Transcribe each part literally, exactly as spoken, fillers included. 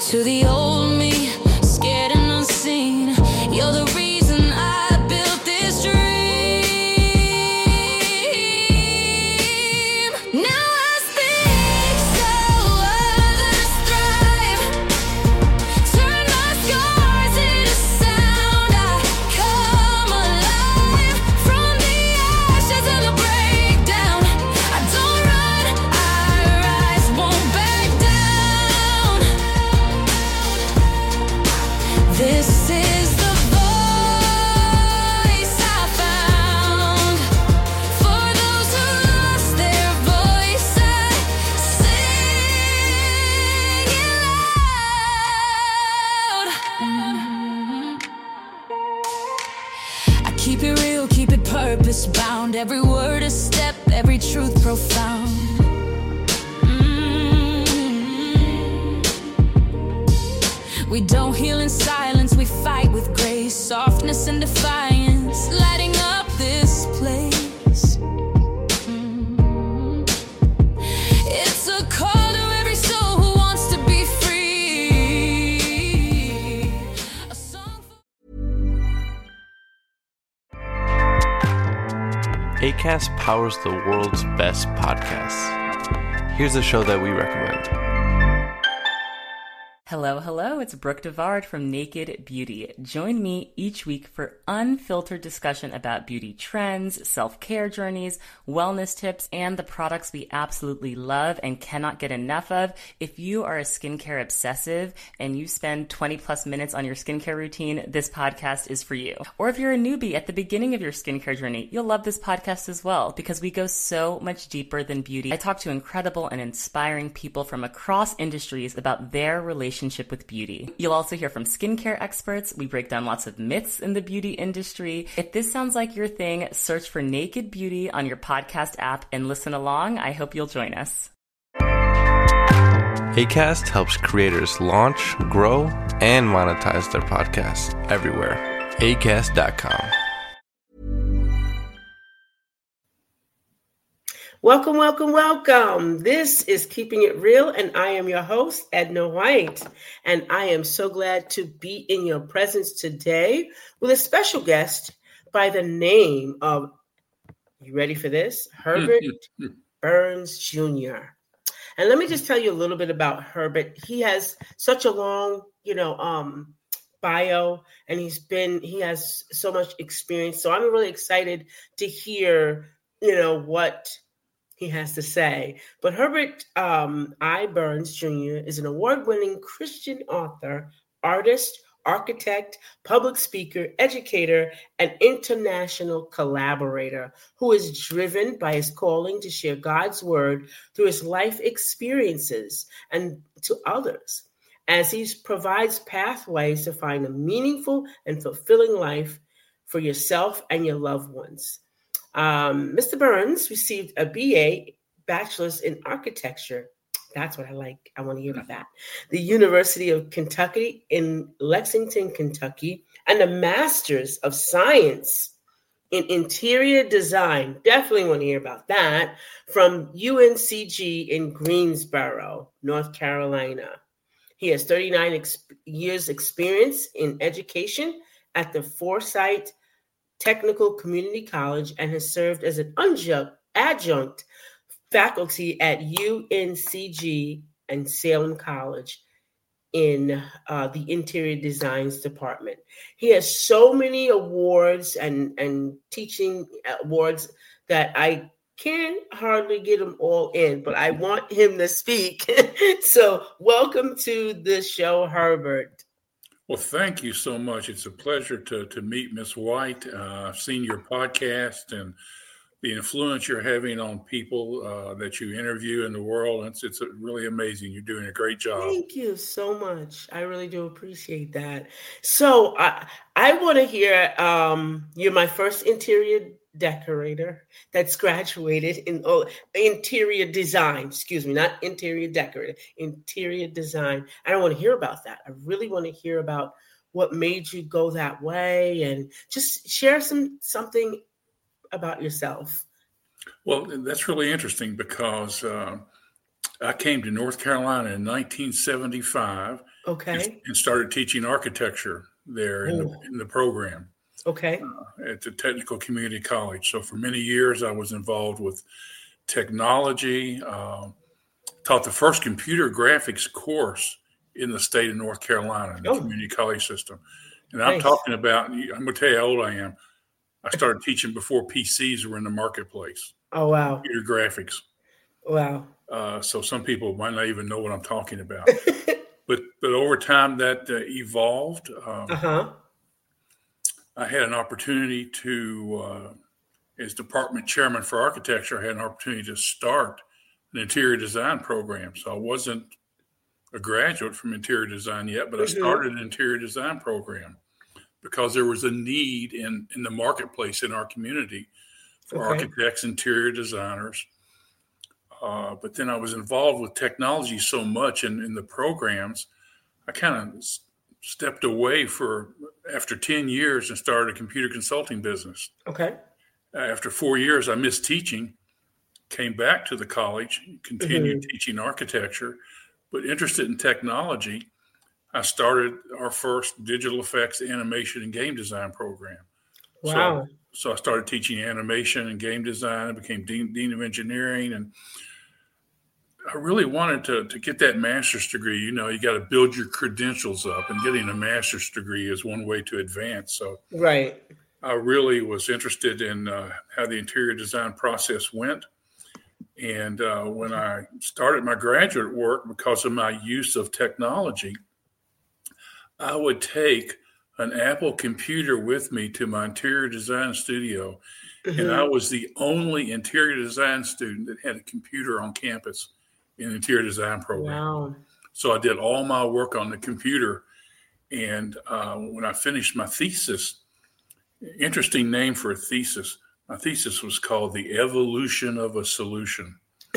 To the old me, scared and unseen, you're the reason I built this dream. Now I speak so others thrive. Turn my scars into sound. I come alive from the ashes of the breakdown. I don't run, I rise, won't back down. This is the voice I found. For those who lost their voice, I sing it loud. I keep it real, keep it purpose bound. Every word a step, every truth profound. We don't heal in silence, we fight with grace, softness and defiance, lighting up this place. Mm. It's a call to every soul who wants to be free. A song for- Acast powers the world's best podcasts. Here's a show that we recommend. Hello, hello, it's Brooke Devard from Naked Beauty. Join me each week for unfiltered discussion about beauty trends, self-care journeys, wellness tips, and the products we absolutely love and cannot get enough of. If you are a skincare obsessive and you spend twenty plus minutes on your skincare routine, this podcast is for you. Or if you're a newbie at the beginning of your skincare journey, you'll love this podcast as well because we go so much deeper than beauty. I talk to incredible and inspiring people from across industries about their relationship with beauty. You'll also hear from skincare experts. We break down lots of myths in the beauty industry. If this sounds like your thing, search for Naked Beauty on your podcast app and listen along. I hope you'll join us. Acast helps creators launch, grow, and monetize their podcasts everywhere. acast dot com. Welcome, welcome, welcome. This is Keeping It Real, and I am your host, Edna White. And I am so glad to be in your presence today with a special guest by the name of, you ready for this? Herbert Burns Junior And let me just tell you a little bit about Herbert. He has such a long, you know, um, bio, and he's been, he has so much experience. So I'm really excited to hear, you know, what he has to say. But Herbert um, I. Burns Junior is an award-winning Christian author, artist, architect, public speaker, educator, and international collaborator who is driven by his calling to share God's word through his life experiences and to others, as he provides pathways to find a meaningful and fulfilling life for yourself and your loved ones. Um, Mister Burns received a B A, Bachelor's in Architecture. That's what I like. I want to hear about that. The University of Kentucky in Lexington, Kentucky, and a Master's of Science in Interior Design. Definitely want to hear about that from U N C G in Greensboro, North Carolina. He has thirty-nine ex- years experience in education at the Forsyth Technical Community College and has served as an adjunct, adjunct faculty at U N C G and Salem College in uh, the Interior Designs Department. He has so many awards and, and teaching awards that I can't hardly get them all in, but I want him to speak. So welcome to the show, Herbert. Well, thank you so much. It's a pleasure to to meet Miss White. Uh, I've seen your podcast and the influence you're having on people uh, that you interview in the world. It's it's really amazing. You're doing a great job. Thank you so much. I really do appreciate that. So I I want to hear. Um, you're my first interior decorator that's graduated in oh, interior design. Excuse me, not interior decorator, interior design. I don't want to hear about that. I really want to hear about what made you go that way, and just share some something about yourself. Well, that's really interesting because uh, I came to North Carolina in nineteen seventy-five. Okay. and, and started teaching architecture there in the, in the program. Okay. Uh, at the Technical Community College. So for many years, I was involved with technology, uh, taught the first computer graphics course in the state of North Carolina, in the Oh. community college system. And Nice. I'm talking about, I'm going to tell you how old I am. I started teaching before P Cs were in the marketplace, Oh, wow. computer graphics. Wow. Uh, so some people might not even know what I'm talking about. but but over time that uh, evolved. Um, Uh-huh. I had an opportunity to, uh, as department chairman for architecture, I had an opportunity to start an interior design program. So I wasn't a graduate from interior design yet, but I Mhm. started an interior design program because there was a need in, in the marketplace in our community for Okay. architects, interior designers. Uh, but then I was involved with technology so much in, in the programs, I kind of stepped away for after ten years and started a computer consulting business. Okay. After four years, I missed teaching, came back to the college, continued Mhm. teaching architecture, but interested in technology. I started our first digital effects, animation, and game design program. Wow. So, so I started teaching animation and game design. I became dean, dean of engineering, and I really wanted to, to get that master's degree. You know, you got to build your credentials up, and getting a master's degree is one way to advance. So Right. I really was interested in uh, how the interior design process went. And uh, when I started my graduate work, because of my use of technology, I would take an Apple computer with me to my interior design studio. And I Mhm. was the only interior design student that had a computer on campus in the interior design program. Wow. So I did all my work on the computer. And uh, when I finished my thesis, interesting name for a thesis, my thesis was called The Evolution of a Solution.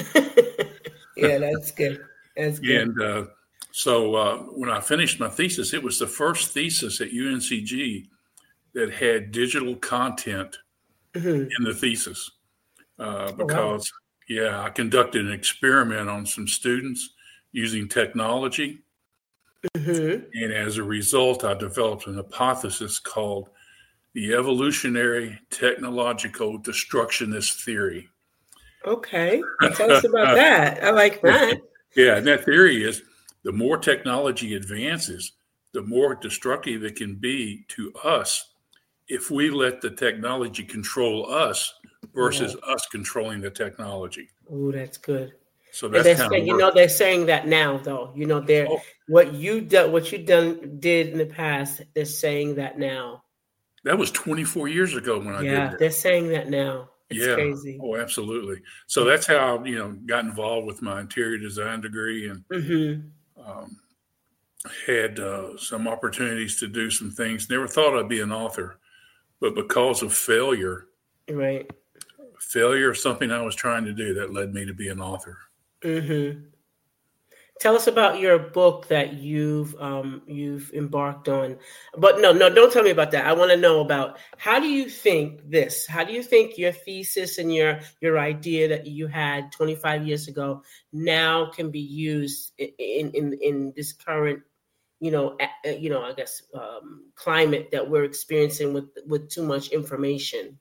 Yeah, that's good. That's good. And uh, so uh, when I finished my thesis, it was the first thesis at U N C G that had digital content Mhm. in the thesis uh, Oh, wow. because, yeah, I conducted an experiment on some students using technology. Mhm. And as a result, I developed an hypothesis called the evolutionary technological destructionist theory. Okay. Tell us about that. I like that. Yeah, and that theory is the more technology advances, the more destructive it can be to us if we let the technology control us versus us controlling the technology. Oh, that's good. So And that's they're kind saying, of you work. know, they're saying that now, though. You know, they're Oh, what you done, what you done did in the past. They're saying that now. that was twenty-four years ago when I Yeah, did that. they're saying that now. It's Yeah. crazy. Oh, absolutely. So that's how, you know, got involved with my interior design degree and Mm-hmm. um, had uh, some opportunities to do some things. Never thought I'd be an author, but because of failure, Right. failure of something I was trying to do, that led me to be an author. Mm-hmm. Tell us about your book that you've um, you've embarked on. But no, no, don't tell me about that. I want to know about how do you think this? How do you think your thesis and your your idea that you had twenty-five years ago now can be used in in in this current, you know, a- you know, I guess um, climate that we're experiencing with with too much information?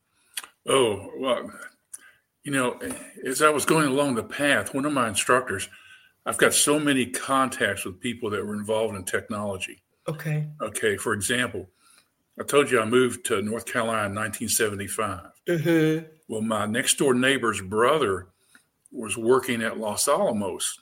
Oh, well, you know, as I was going along the path, one of my instructors, I've got so many contacts with people that were involved in technology. Okay. Okay, for example, I told you I moved to North Carolina in nineteen seventy-five. Mm-hmm. Well, my next door neighbor's brother was working at Los Alamos,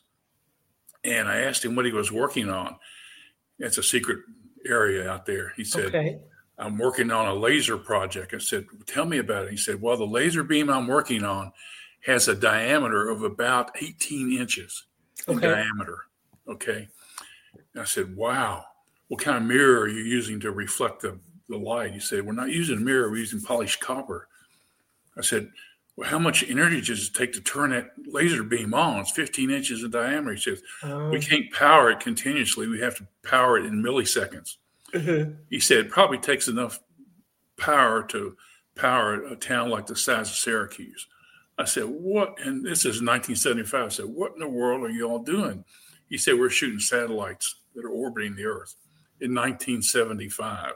and I asked him what he was working on. It's a secret area out there. He said, Okay. I'm working on a laser project. I said, tell me about it. He said, well, the laser beam I'm working on has a diameter of about eighteen inches in Okay. diameter. Okay. And I said, wow, what kind of mirror are you using to reflect the, the light? He said, we're not using a mirror, we're using polished copper. I said, well, how much energy does it take to turn that laser beam on? It's fifteen inches in diameter. He says, Um, we can't power it continuously. We have to power it in milliseconds. mhm. He said, it probably takes enough power to power a town like the size of Syracuse. I said, what? And this is nineteen seventy-five. I said, what in the world are you all doing? He said, we're shooting satellites that are orbiting the Earth in nineteen seventy-five.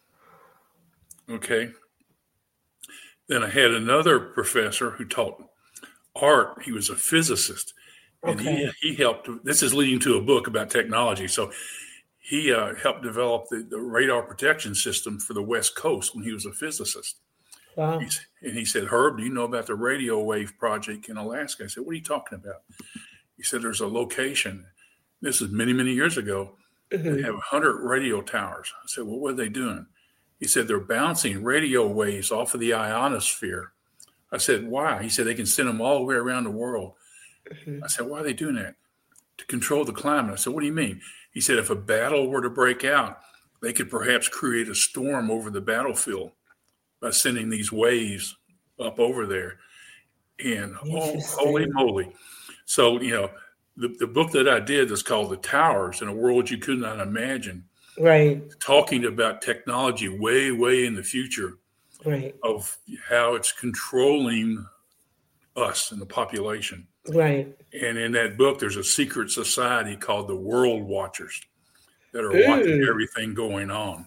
Okay. Then I had another professor who taught art. He was a physicist, and Okay. he he helped. This is leading to a book about technology. So he uh, helped develop the, the radar protection system for the West Coast when he was a physicist. Wow. He's, and he said, Herb, do you know about the radio wave project in Alaska? I said, what are you talking about? He said, there's a location. This is many, many years ago. Mm-hmm. They have one hundred radio towers. I said, well, what are they doing? He said, they're bouncing radio waves off of the ionosphere. I said, why? He said, they can send them all the way around the world. Mm-hmm. I said, why are they doing that? To control the climate. I said, what do you mean? He said, if a battle were to break out, they could perhaps create a storm over the battlefield by sending these waves up over there. And oh, holy moly. So, you know, the, the book that I did is called The Towers in a World You Could Not Imagine. Right. Talking about technology way, way in the future. Right. Of how it's controlling us and the population. Right. And in that book, there's a secret society called the World Watchers that are Mm. watching everything going on.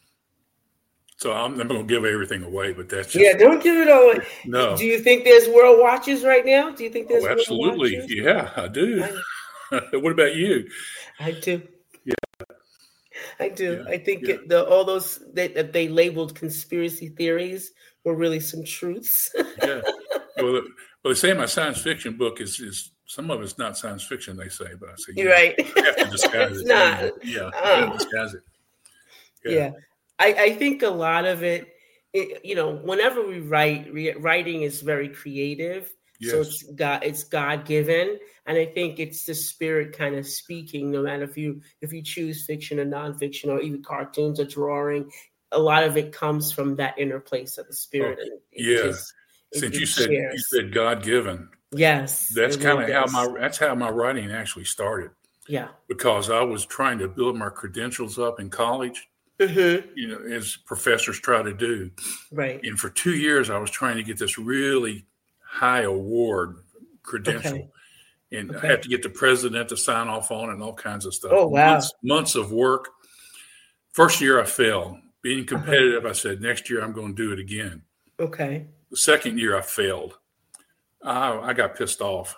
So I'm not going to give everything away, but that's just, yeah. Don't give it all away. No. Do you think there's world watchers right now? Do you think there's Oh, world absolutely. watchers? Yeah, I do. I, What about you? I do. Yeah. I do. Yeah. I think Yeah. it, the all those that, that they labeled conspiracy theories were really some truths. Yeah. Well, well, they say my science fiction book is is some of it's not science fiction. They say, but I say You're know, right. You have to disguise It's it. not. Yeah, you Uh. have to disguise it. Yeah. I, I think a lot of it, it, you know, whenever we write, re- writing is very creative. So Yes. it's God, it's God given, and I think it's the spirit kind of speaking. No matter if you if you choose fiction or nonfiction or even cartoons or drawing, a lot of it comes from that inner place of the spirit. Oh, and it yeah. just- it- Since it you said you shares. said God given, Yes, that's it kind of really how does. my that's how my writing actually started. yeah. Because I was trying to build my credentials up in college, Mm-hmm. you know, as professors try to do. Right. And for two years, I was trying to get this really high award credential. Okay. And Okay. I had to get the president to sign off on it and all kinds of stuff. Oh, wow. Months, months of work. First year, I failed. Being competitive, I said, next year, I'm going to do it again. Okay. The second year, I failed. I, I got pissed off.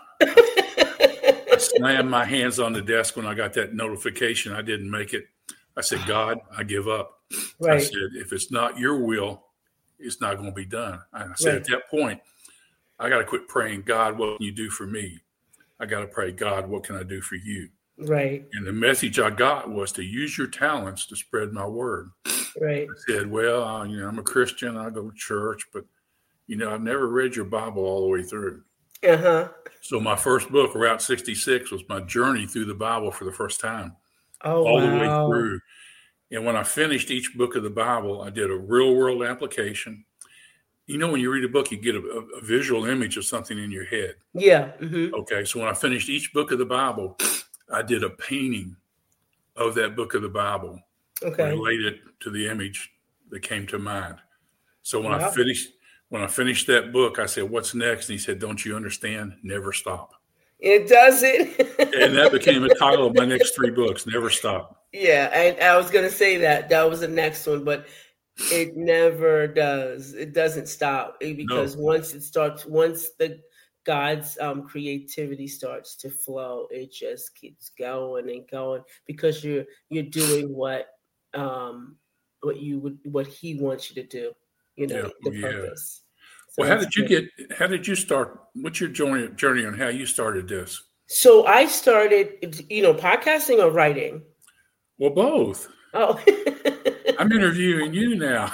I slammed my hands on the desk when I got that notification I didn't make it. I said, God, I give up. I Right. said, if it's not your will, it's not going to be done. And I said, Right. at that point, I got to quit praying, God, what can you do for me? I got to pray, God, what can I do for you? Right. And the message I got was to use your talents to spread my word. Right. I said, well, uh, you know, I'm a Christian. I go to church, but, you know, I've never read your Bible all the way through. Uh huh. So my first book, Route sixty-six, was my journey through the Bible for the first time, Oh all wow. the way through. And when I finished each book of the Bible, I did a real world application. You know, when you read a book, you get a, a visual image of something in your head. Yeah. Mm-hmm. Okay. So when I finished each book of the Bible, I did a painting of that book of the Bible, Okay. related to the image that came to mind. So when Wow. I finished, when I finished that book, I said, what's next? And he said, don't you understand? Never stop. It does it. And that became the title of my next three books, Never Stop. Yeah, I, I was gonna say that that was the next one, but it never does. It doesn't stop It- because once it starts, once the God's um, creativity starts to flow, it just keeps going and going because you're you're doing what um, what you would what He wants you to do. You know, Yeah, the yeah. purpose. So Well, how it's did you good. get, how did you start? What's your journey, journey on how you started this? So I started, you know, podcasting or writing. Well, both. Oh. I'm interviewing you now.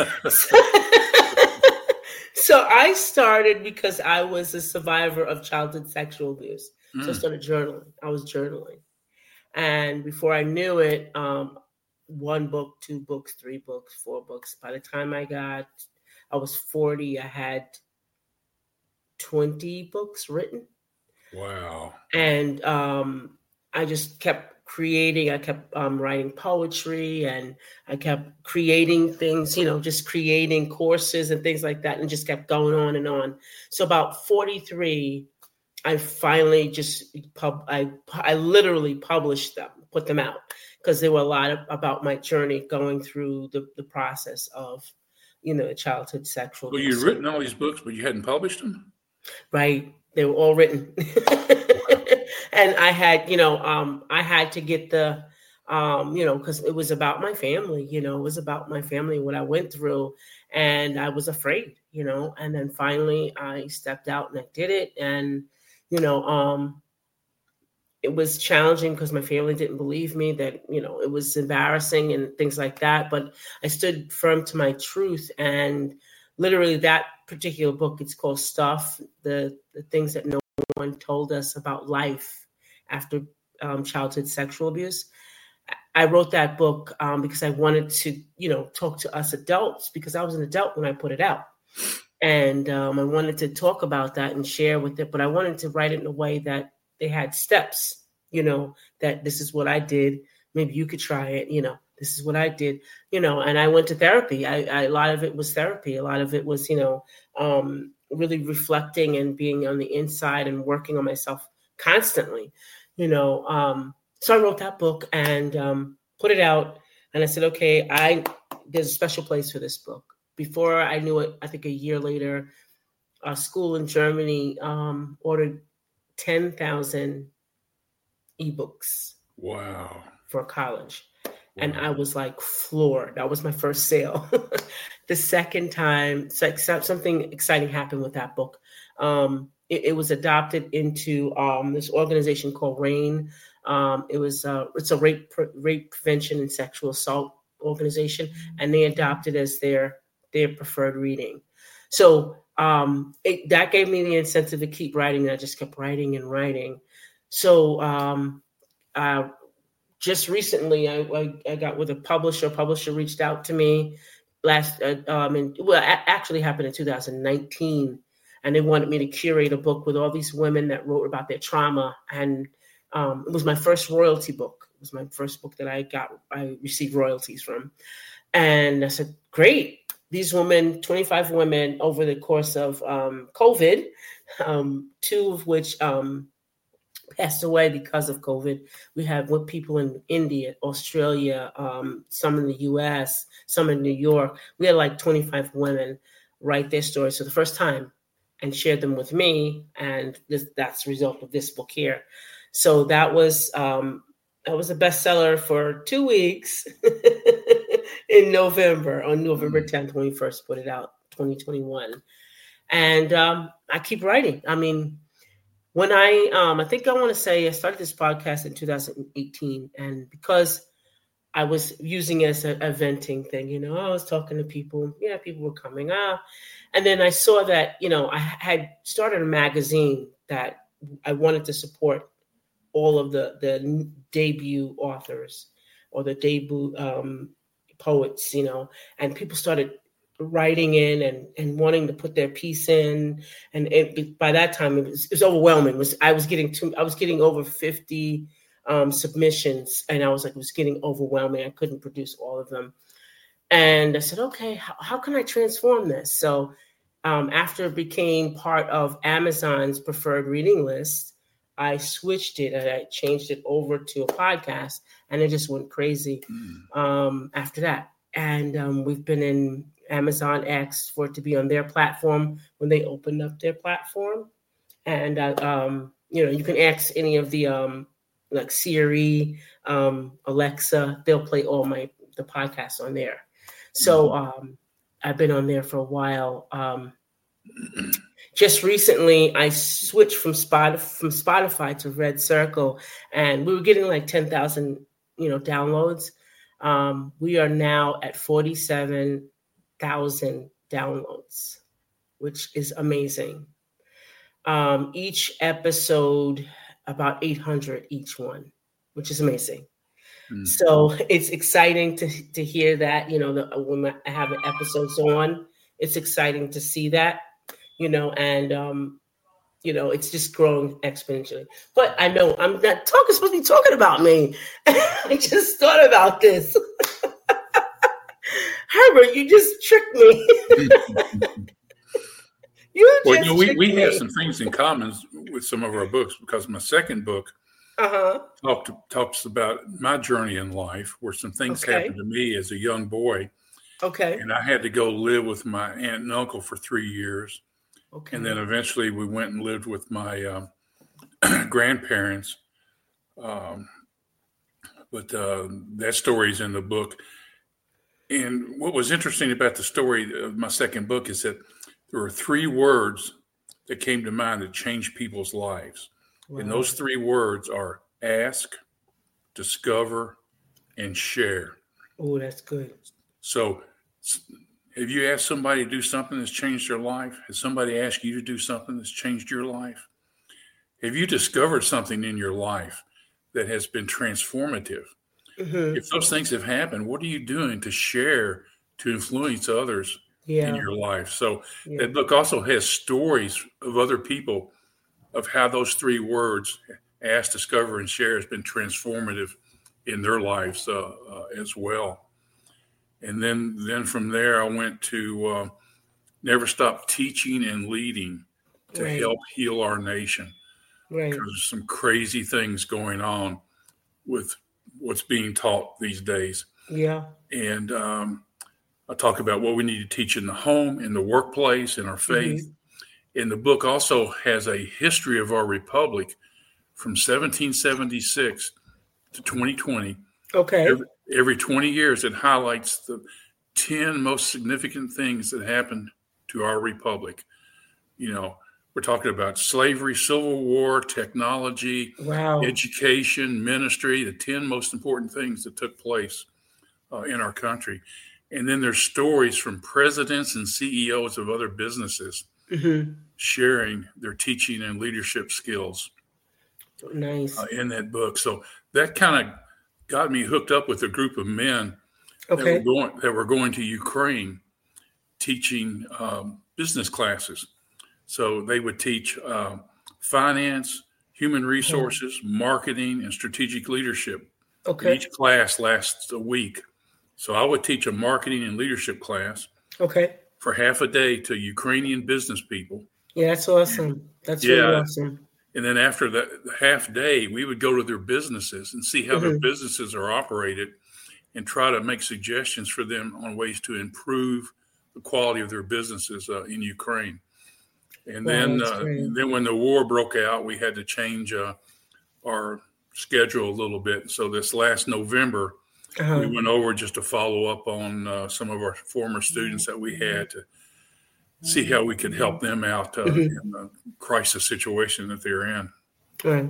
So I started because I was a survivor of childhood sexual abuse. So I Mm. started journaling. I was journaling. And before I knew it, um, one book, two books, three books, four books. By the time I got, I was forty, I had twenty books written. Wow. And um, I just kept creating. I kept um, writing poetry, and I kept creating things, you know, just creating courses and things like that, and just kept going on and on. So about forty-three, I finally just pub. I I literally published them, put them out because there were a lot of, about my journey going through the, the process of, you know, childhood sexual. Well, you'd written all these books, but you hadn't published them? Right. They were all written. And I had, you know, um, I had to get the, um, you know, because it was about my family, you know, it was about my family, what I went through. And I was afraid, you know, and then finally I stepped out and I did it. And, you know, um, it was challenging because my family didn't believe me, that, you know, it was embarrassing and things like that. But I stood firm to my truth. And literally that particular book, it's called Stuff, the, the things that no one told us about life after um, childhood sexual abuse. I wrote that book um, because I wanted to, you know, talk to us adults, because I was an adult when I put it out. And um, I wanted to talk about that and share with it, but I wanted to write it in a way that they had steps, you know, that this is what I did. Maybe you could try it, you know, this is what I did, you know, and I went to therapy. I, I a lot of it was therapy. A lot of it was, you know, um, really reflecting and being on the inside and working on myself constantly, you know. Um, so I wrote that book and um, put it out. And I said, okay, I there's a special place for this book. Before I knew it, I think a year later, a school in Germany um, ordered ten thousand ebooks. Wow. For college. Wow. And I was like floored. That was my first sale. The second time, something exciting happened with that book. Um, it, it was adopted into um, this organization called RAINN. Um, it was uh, it's a rape rape prevention and sexual assault organization, and they adopted as their their preferred reading. So um, it, that gave me the incentive to keep writing, and I just kept writing and writing. So um, uh, just recently, I, I, I got with a publisher. A publisher reached out to me last, uh, um, and well, a- actually happened in two thousand nineteen, and they wanted me to curate a book with all these women that wrote about their trauma. And um, it was my first royalty book. It was my first book that I got, I received royalties from. And I said, great. These women, twenty-five women over the course of um, COVID, um, two of which um, passed away because of COVID. We have with people in India, Australia, um, some in the U S, some in New York. We had like twenty-five women write their stories for the first time and shared them with me. And this, that's the result of this book here. So that was um, that was a bestseller for two weeks in November, on November tenth, when we first put it out, twenty twenty-one. And um, I keep writing. I mean, when I, um, I think I want to say I started this podcast in two thousand eighteen, and because I was using it as a, a venting thing, you know, I was talking to people, yeah, people were coming up. And then I saw that, you know, I had started a magazine that I wanted to support all of the, the debut authors or the debut um, poets, you know, and people started writing in and, and wanting to put their piece in. And it, by that time it was, it was overwhelming. It was, I was getting two, I was getting over fifty um, submissions, and I was like, it was getting overwhelming. I couldn't produce all of them. And I said, okay, how, how can I transform this? So um, after it became part of Amazon's preferred reading list, I switched it and I changed it over to a podcast, and it just went crazy mm. um, after that. And um, we've been in Amazon X for it to be on their platform when they opened up their platform. And, uh, um, you know, you can ask any of the um, like Siri, um, Alexa, they'll play all my the podcasts on there. So um, I've been on there for a while. Um, just recently, I switched from Spot from Spotify to Red Circle, and we were getting like ten thousand, you know, downloads. Um, we are now at forty-seven thousand downloads, which is amazing. Um, each episode, about eight hundred each one, which is amazing. Mm. So it's exciting to to hear that, you know, the, when I have episodes on, it's exciting to see that, you know, and, um, you know, it's just growing exponentially. But I know I'm not talking, supposed to be talking about me. I just thought about this. Herbert, you just tricked me. you well, just you know, we, tricked we me. have some things in common with some of our books, because my second book Uh-huh. Talked, talks about my journey in life, where some things Okay. happened to me as a young boy. Okay. And I had to go live with my aunt and uncle for three years. Okay. And then eventually we went and lived with my um, grandparents. Um, but uh, that story's in the book. And what was interesting about the story of my second book is that there were three words that came to mind that changed people's lives. Wow. And those three words are ask, discover, and share. Oh, that's good. So have you asked somebody to do something that's changed their life? Has somebody asked you to do something that's changed your life? Have you discovered something in your life that has been transformative? Mm-hmm. If those things have happened, what are you doing to share, to influence others Yeah. in your life? So Yeah. that book also has stories of other people of how those three words, ask, discover, and share, has been transformative in their lives uh, uh, as well. And then, then from there, I went to uh, Never Stop Teaching and Leading to Right. help heal our nation. Right. Because there's some crazy things going on with what's being taught these days. Yeah. And um, I talk about what we need to teach in the home, in the workplace, in our faith. Mm-hmm. And the book also has a history of our republic from seventeen seventy-six to twenty twenty. Okay. Every, every twenty years, it highlights the ten most significant things that happened to our republic. You know, we're talking about slavery, Civil War, technology, Wow. education, ministry, the ten most important things that took place uh, in our country. And then there's stories from presidents and C E Os of other businesses Mm-hmm. sharing their teaching and leadership skills Nice. uh, in that book. So that kind of got me hooked up with a group of men Okay. that were going that were going to Ukraine teaching um, business classes. So they would teach uh, finance, human resources, marketing, and strategic leadership. Okay. Each class lasts a week. So I would teach a marketing and leadership class Okay. for half a day to Ukrainian business people. Yeah, that's awesome. That's Yeah. really awesome. And then after the half day, we would go to their businesses and see how their Mhm. businesses are operated and try to make suggestions for them on ways to improve the quality of their businesses uh, in Ukraine. And Wow, then, that's uh, great. then when the war broke out, we had to change uh, our schedule a little bit. So this last November, Uh-huh. we went over just to follow up on uh, some of our former students that we had to see how we could help them out uh, Mhm. in the crisis situation that they're in. Right.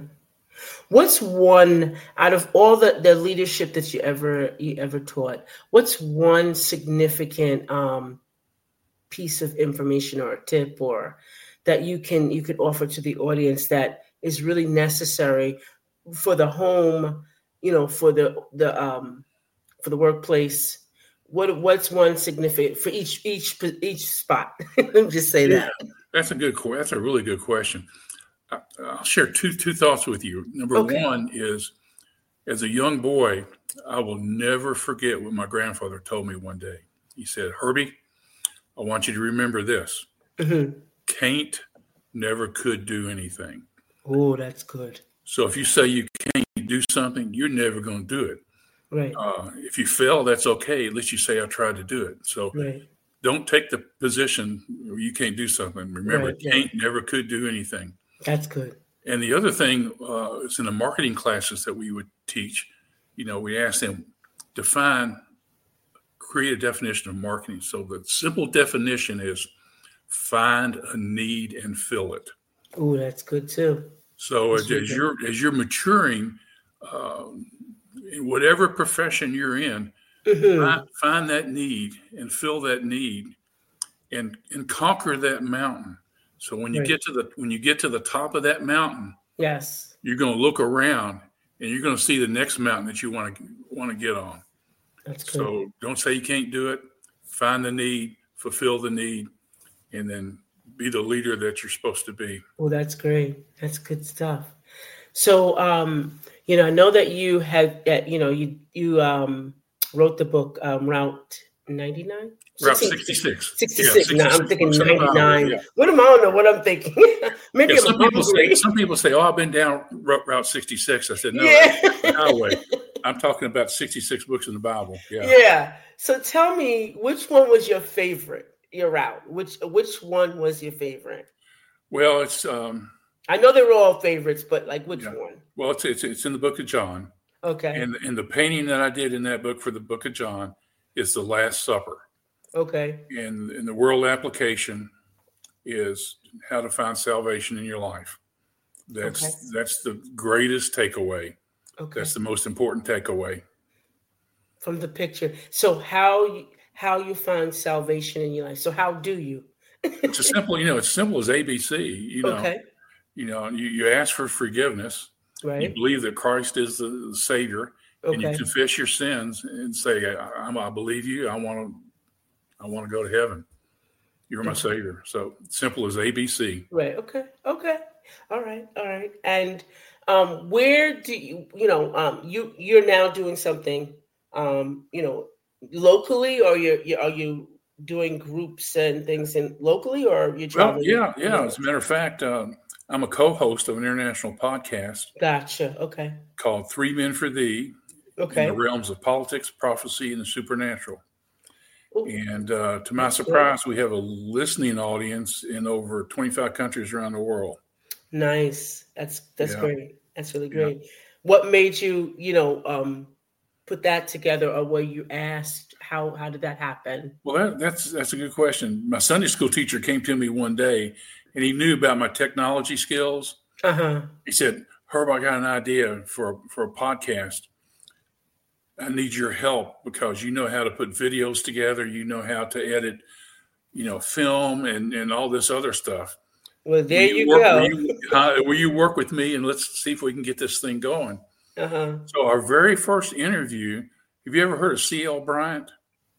What's one out of all the, the leadership that you ever you ever taught? What's one significant um, piece of information or a tip or that you can you could offer to the audience that is really necessary for the home, you know, for the the um, for the workplace? What what's one significant for each each each spot? Let me just say that. That's a good. que- That's a really good question. I- I'll share two two thoughts with you. Number Okay. one is, as a young boy, I will never forget what my grandfather told me one day. He said, "Herbie, I want you to remember this: Hmm. can't never could do anything. Oh, that's good. So if you say you can't do something, you're never going to do it. Right. Uh, if you fail, that's okay. At least you say I tried to do it. So Right. don't take the position where you can't do something. Remember, Right, right. can't never could do anything." That's good. And the other thing uh, is in the marketing classes that we would teach, you know, we ask them define, create a definition of marketing. So the simple definition is find a need and fill it. Oh, that's good too. So That's as, really as good. you're as you're maturing, um, in whatever profession you're in, Mhm. find, find that need and fill that need, and and conquer that mountain. So when you Right. get to the when you get to the top of that mountain, Yes. you're going to look around and you're going to see the next mountain that you want to want to get on. That's good. So don't say you can't do it. Find the need, fulfill the need, and then be the leader that you're supposed to be. Oh, that's great. That's good stuff. So, um, you know, I know that you had, uh, you know, you you um, wrote the book um, Route ninety-nine? Route sixty-six. sixty-six. Yeah, No, I'm thinking ninety-nine. Yeah. What am I? I don't know what I'm thinking. Maybe Yeah, I'm some people say, hungry. some people say, oh, I've been down Route Route sixty-six. I said, no, Yeah. that's the highway. I'm talking about sixty-six books in the Bible. Yeah. Yeah. So tell me, which one was your favorite, your route? Which which one was your favorite? Well, it's um, I know they were all favorites, but like which Yeah. one? well, it's it's it's in the Book of John, Okay. and and the painting that I did in that book for the Book of John is the Last Supper, Okay. and and the world application is how to find salvation in your life. That's Okay. that's the greatest takeaway. Okay. That's the most important takeaway. From the picture. So how you how you find salvation in your life. So how do you? It's a simple, you know, it's simple as A B C. You know, Okay. you know, you, you ask for forgiveness. You Right. believe that Christ is the, the Savior, and you Okay. confess your sins and say, I, I, I believe you. I want to, I want to go to heaven. You're my Okay. Savior. So simple as A B C. Right. Okay. Okay. All right. All right. And um, where do you, you know, um, you you're now doing something, um, you know, locally, or you're, you are you doing groups and things in locally, or you Well, traveling? yeah, yeah. As a matter of fact, um, I'm a co-host of an international podcast Gotcha. Okay. called Three Men for Thee in Okay. the realms of politics, prophecy, and the supernatural. Ooh, And uh, to my That's good. surprise, we have a listening audience in over twenty-five countries around the world. nice. That's that's Yeah. great. That's really Yeah. great. What made you, you know, um, put that together, or were you asked? How how did that happen? Well, that, that's that's a good question. My Sunday school teacher came to me one day, and he knew about my technology skills. Uh huh. He said, "Herb, I got an idea for for a podcast. I need your help because you know how to put videos together. You know how to edit, you know, film and and all this other stuff. Well, there Will you work, go. Will you, uh, will you work with me and let's see if we can get this thing going?" Uh huh. So our very first interview. Have you ever heard of C L Bryant?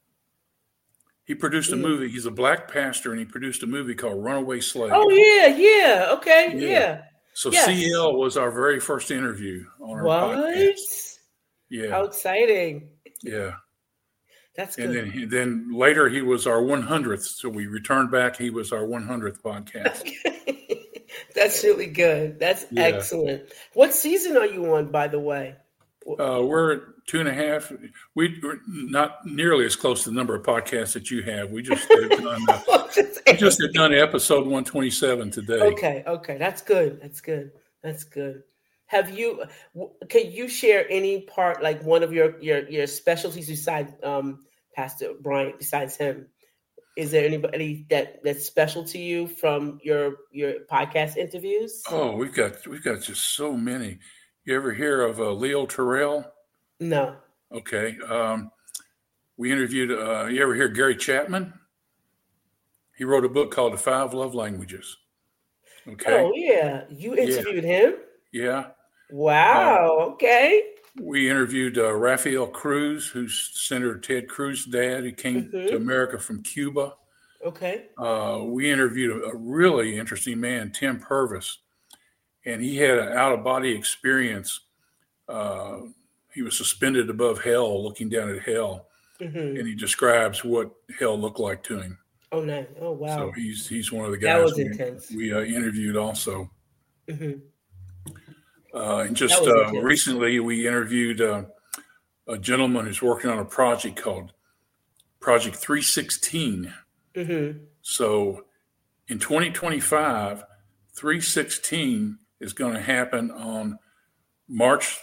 He produced a Yeah. movie. He's a black pastor, and he produced a movie called Runaway Slave. Oh yeah, yeah. Okay, Yeah. yeah. So Yes. C L was our very first interview on our What? podcast. Yeah, How exciting! yeah. That's And good. then, then later he was our one hundredth. So we returned back. He was our one hundredth podcast. That's really good. That's Yeah. excellent. What season are you on, by the way? Uh, we're at two and a half. We, we're not nearly as close to the number of podcasts that you have. We just have done, uh, we just have done episode one twenty-seven today. Okay, okay, that's good. That's good. That's good. Have you? w- Can you share any part, like one of your your your specialties besides um, Pastor Bryant? Besides him, is there anybody that that's special to you from your your podcast interviews? Oh, we've got we've got just so many. You ever hear of uh, Leo Terrell? No. Okay. Um, we interviewed, uh, you ever hear Gary Chapman? He wrote a book called The Five Love Languages. Okay. Oh yeah, you Yeah. interviewed him. Yeah. Wow. Okay. We interviewed uh, Rafael Cruz, who's Senator Ted Cruz's dad, who came Mhm. to America from Cuba. Okay. Uh, we interviewed a, a really interesting man, Tim Purvis, and he had an out-of-body experience. Uh, he was suspended above hell, looking down at hell, hmm and he describes what hell looked like to him. Oh nice. Oh wow. So he's he's one of the That guys was we, intense. we uh, interviewed also. hmm Uh, and just was uh, intense. recently, we interviewed uh, a gentleman who's working on a project called Project three sixteen. hmm So in twenty twenty-five, three sixteen is going to happen on March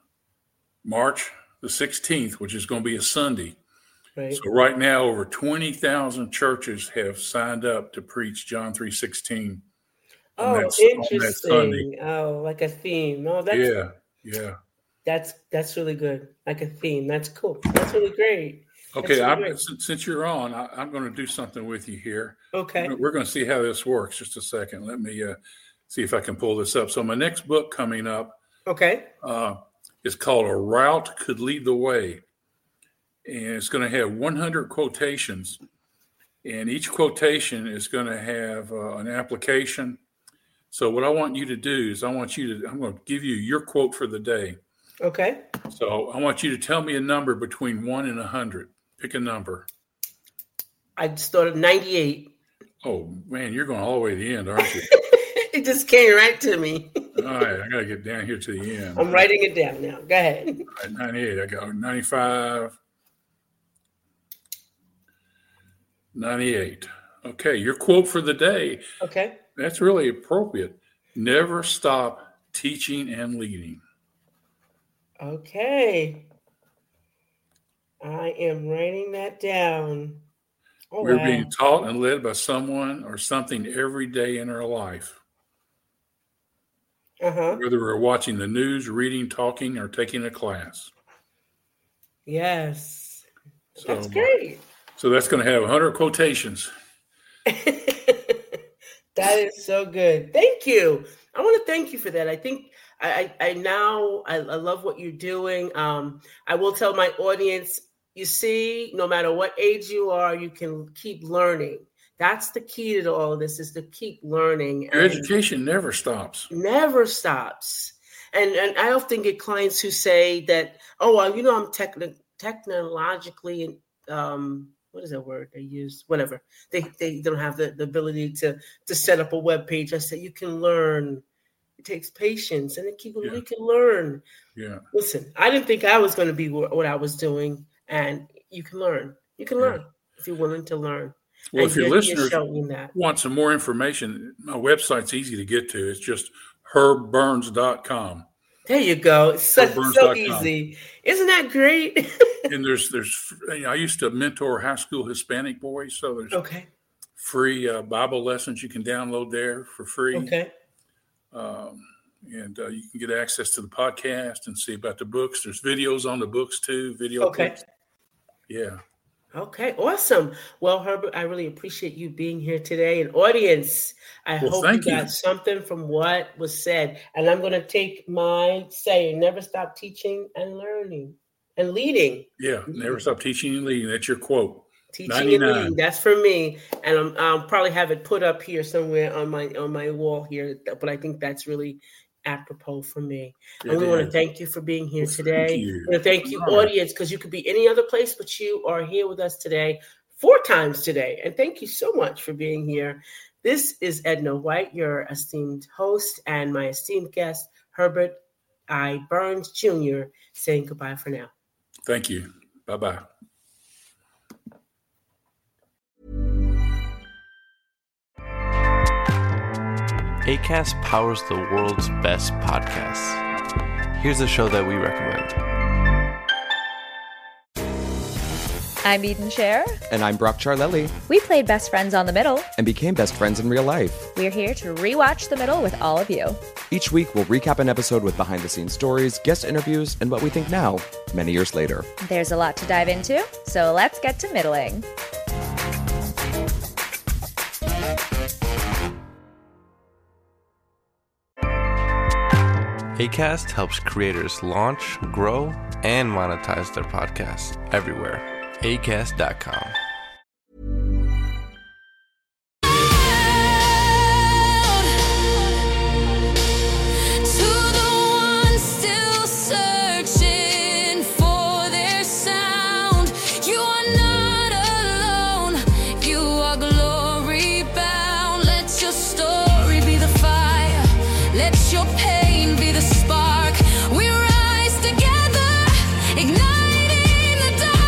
March the sixteenth, which is going to be a Sunday. Right. So right now, over twenty thousand churches have signed up to preach John three sixteen. on Oh, that- on that interesting. Oh, like a theme. Oh, that's Yeah, yeah. that's that's really good. Like a theme. That's cool. That's really great. Okay, really I'm, great. since, since you're on, I, I'm going to do something with you here. Okay. We're going to see how this works. Just a second. Let me uh, see if I can pull this up. So my next book coming up Okay. uh, is called A Route Could Lead the Way. And it's going to have one hundred quotations. And each quotation is going to have uh, an application. So what I want you to do is I want you to, I'm going to give you your quote for the day. Okay. So I want you to tell me a number between one and a hundred. Pick a number. I started ninety-eight. Oh, man, you're going all the way to the end, aren't you? It just came right to me. All right, I got to get down here to the end. I'm writing it down now. Go ahead. All right, ninety-eight, I got ninety-five. ninety-eight. Okay, your quote for the day. Okay. That's really appropriate. Never stop teaching and leading. Okay. I am writing that down. Oh, We're wow. being taught and led by someone or something every day in our life. Uh-huh. Whether we're watching the news, reading, talking, or taking a class. Yes. So, That's great. So that's going to have one hundred quotations. That is so good. Thank you. I want to thank you for that. I think I, I, I now I, I love what you're doing. Um, I will tell my audience, you see, no matter what age you are, you can keep learning. That's the key to all of this, is to keep learning. Your education never stops. Never stops. And and I often get clients who say that, oh, well, you know, I'm techni- technologically, um, what is that word they use? Whatever. They they don't have the, the ability to, to set up a web page. I say, you can learn. It takes patience, and it keep, Yeah. we can learn. Yeah. Listen, I didn't think I was going to be what, what I was doing, and you can learn. You can learn if you're willing to learn. Well, And if your you're- you're listeners showing that. want some more information, my website's easy to get to. It's just herb burns dot com. There you go. It's so, herb burns so dot com. easy. Isn't that great? And there's, there's, you know, I used to mentor high school Hispanic boys. So there's Okay. free uh, Bible lessons you can download there for free. Okay. Um, and uh, you can get access to the podcast and see about the books. There's videos on the books too, video Okay. clips. Yeah. Okay, awesome. Well, Herbert, I really appreciate you being here today. And audience, I Well, hope you thank you. got something from what was said. And I'm going to take my saying, never stop teaching and learning and leading. Yeah. Never stop teaching and leading. That's your quote. Teaching and ninety-nine. leading. That's for me. And I'm, I'll probably have it put up here somewhere on my on my wall here. But I think that's really apropos for me. It And we want to is. thank you for being here Well, thank today. you. We want to thank you, All right. audience, because you could be any other place, but you are here with us today, four times today. And thank you so much for being here. This is Edna White, your esteemed host, and my esteemed guest, Herbert I. Burns Junior, saying goodbye for now. Thank you. Bye-bye. Acast powers the world's best podcasts. Here's a show that we recommend. I'm Eden Cher. And I'm Brock Charlelli, We played best friends on The Middle. and became best friends in real life. We're here to rewatch The Middle with all of you. Each week, we'll recap an episode with behind-the-scenes stories, guest interviews, and what we think now, many years later. There's a lot to dive into, so let's get to middling. Acast helps creators launch, grow, and monetize their podcasts everywhere. acast dot com. To the one still searching for their sound, you are not alone. You are glory bound. Let your story be the fire. Let your pain be the spark. We rise together, igniting the dark.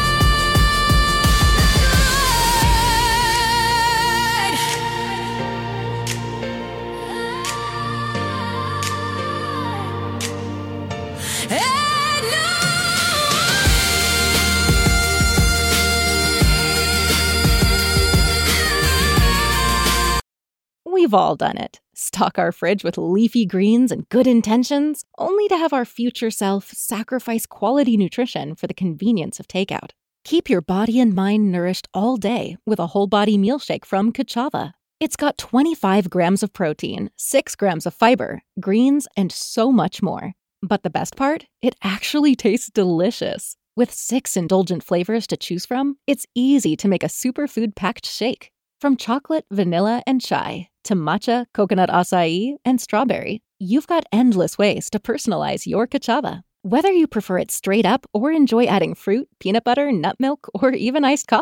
And We've all done it. Stock our fridge with leafy greens and good intentions, only to have our future self sacrifice quality nutrition for the convenience of takeout. Keep your body and mind nourished all day with a whole body meal shake from Kachava. It's got twenty-five grams of protein, six grams of fiber, greens, and so much more. But the best part? It actually tastes delicious. With six indulgent flavors to choose from, it's easy to make a superfood-packed shake. From chocolate, vanilla, and chai to matcha, coconut acai, and strawberry, you've got endless ways to personalize your Kachava. Whether you prefer it straight up or enjoy adding fruit, peanut butter, nut milk, or even iced coffee,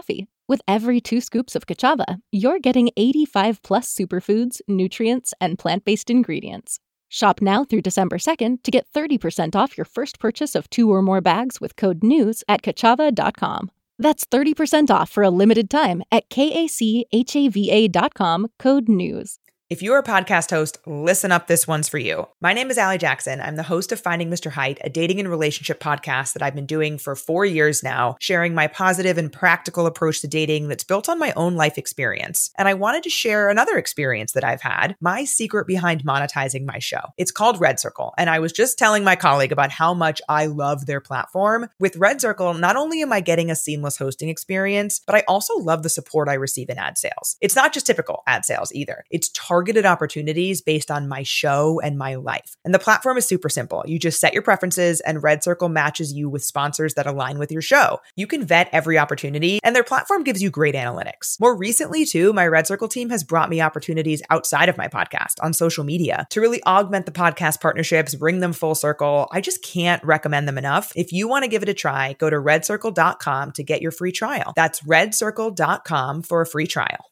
With every two scoops of Kachava, you're getting eighty-five plus superfoods, nutrients, and plant-based ingredients. Shop now through December second to get thirty percent off your first purchase of two or more bags with code NEWS at kachava dot com. That's thirty percent off for a limited time at K-A-C-H-A-V-A dot com, code NEWS. If you're a podcast host, listen up, this one's for you. My name is Allie Jackson. I'm the host of Finding Mister Height, a dating and relationship podcast that I've been doing for four years now, sharing my positive and practical approach to dating that's built on my own life experience. And I wanted to share another experience that I've had, my secret behind monetizing my show. It's called Red Circle, and I was just telling my colleague about how much I love their platform. With Red Circle, not only am I getting a seamless hosting experience, but I also love the support I receive in ad sales. It's not just typical ad sales either. It's targeted targeted opportunities based on my show and my life. And the platform is super simple. You just set your preferences and Red Circle matches you with sponsors that align with your show. You can vet every opportunity and their platform gives you great analytics. More recently too, my Red Circle team has brought me opportunities outside of my podcast on social media to really augment the podcast partnerships, bring them full circle. I just can't recommend them enough. If you want to give it a try, go to red circle dot com to get your free trial. That's red circle dot com for a free trial.